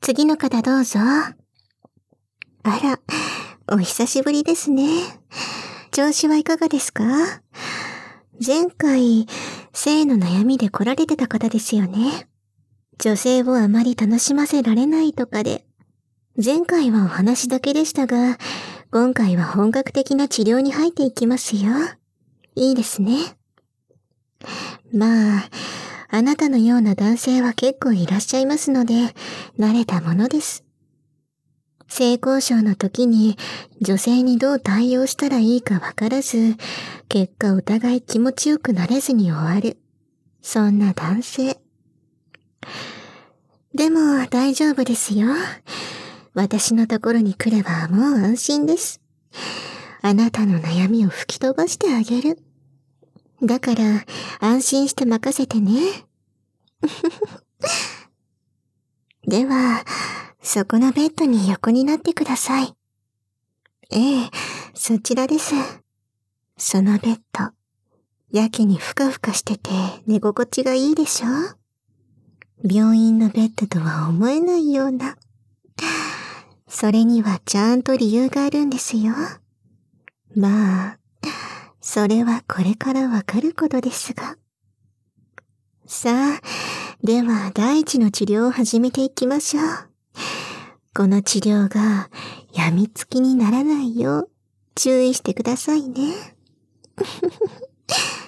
次の方どうぞ。あら、お久しぶりですね。調子はいかがですか？前回、性の悩みで来られてた方ですよね。女性をあまり楽しませられないとかで。前回はお話だけでしたが、今回は本格的な治療に入っていきますよ。いいですね。まあ、あなたのような男性は結構いらっしゃいますので、慣れたものです。性交渉の時に女性にどう対応したらいいかわからず、結果お互い気持ちよくなれずに終わる。そんな男性。でも大丈夫ですよ。私のところに来ればもう安心です。あなたの悩みを吹き飛ばしてあげる。だから安心して任せてね。では、そこのベッドに横になってください。ええ、そちらです。そのベッド、やけにふかふかしてて寝心地がいいでしょ？病院のベッドとは思えないような。それにはちゃんと理由があるんですよ。まあ、それはこれからわかることですが。さあ、では第一の治療を始めていきましょう。この治療が病みつきにならないよう注意してくださいね。